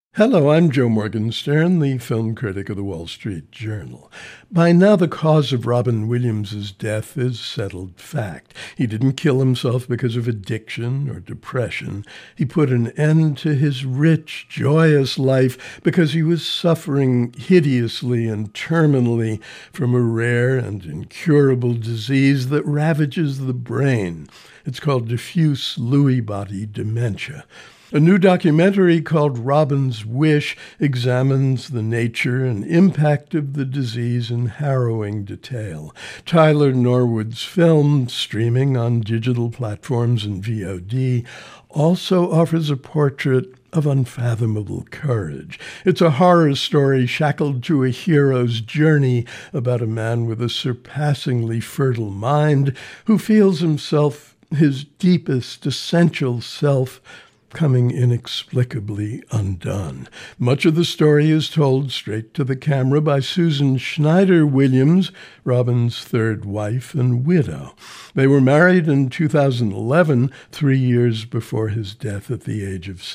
Hello, I'm Joe Morgenstern, the film critic of the Wall Street Journal. By now, the cause of Robin Williams' death is settled fact. He didn't kill himself because of addiction or depression. He put an end to his rich, joyous life because he was suffering hideously and terminally from a rare and incurable disease that ravages the brain. It's called diffuse Lewy body dementia. A new documentary called Robin's Wish examines the nature and impact of the disease in harrowing detail. Tyler Norwood's film, streaming on digital platforms and VOD, also offers a portrait of unfathomable courage. It's a horror story shackled to a hero's journey about a man with a surpassingly fertile mind who feels himself, his deepest, essential self, coming inexplicably undone. Much of the story is told straight to the camera by Susan Schneider Williams, Robin's third wife and widow. They were married in 2011, 3 years before his death at the age of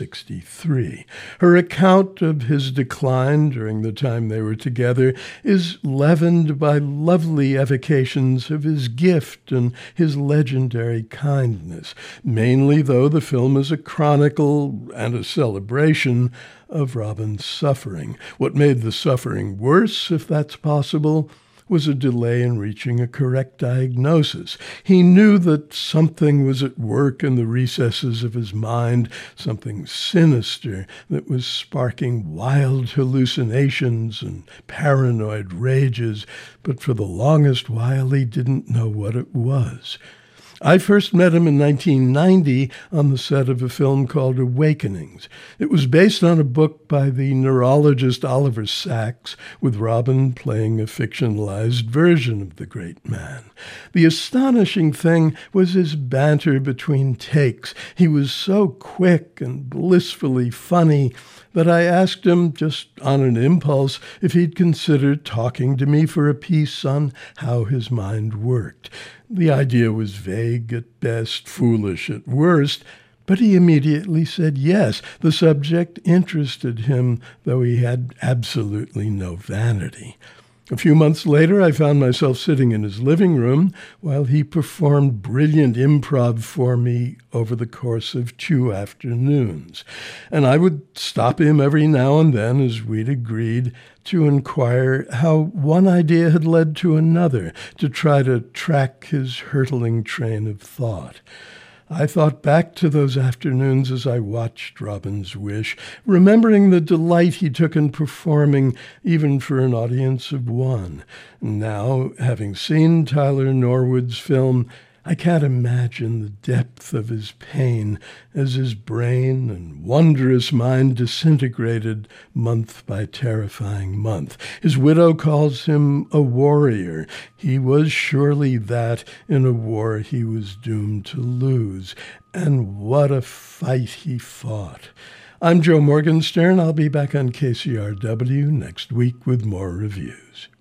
63. Her account of his decline during the time they were together is leavened by lovely evocations of his gift and his legendary kindness. Mainly, though, the film is a chronicle and a celebration of Robin's suffering. What made the suffering worse, if that's possible, was a delay in reaching a correct diagnosis. He knew that something was at work in the recesses of his mind, something sinister that was sparking wild hallucinations and paranoid rages, but for the longest while he didn't know what it was. I first met him in 1990 on the set of a film called Awakenings. It was based on a book by the neurologist Oliver Sacks, with Robin playing a fictionalized version of the great man. The astonishing thing was his banter between takes. He was so quick and blissfully funny that I asked him, just on an impulse, if he'd consider talking to me for a piece on how his mind worked. The idea was vague at best, foolish at worst, but he immediately said yes. The subject interested him, though he had absolutely no vanity. A few months later, I found myself sitting in his living room while he performed brilliant improv for me over the course of 2 afternoons. And I would stop him every now and then, as we'd agreed, to inquire how one idea had led to another, to try to track his hurtling train of thought. I thought back to those afternoons as I watched Robin's Wish, remembering the delight he took in performing, even for an audience of one. Now, having seen Tyler Norwood's film, I can't imagine the depth of his pain as his brain and wondrous mind disintegrated month by terrifying month. His widow calls him a warrior. He was surely that in a war he was doomed to lose. And what a fight he fought. I'm Joe Morgenstern. I'll be back on KCRW next week with more reviews.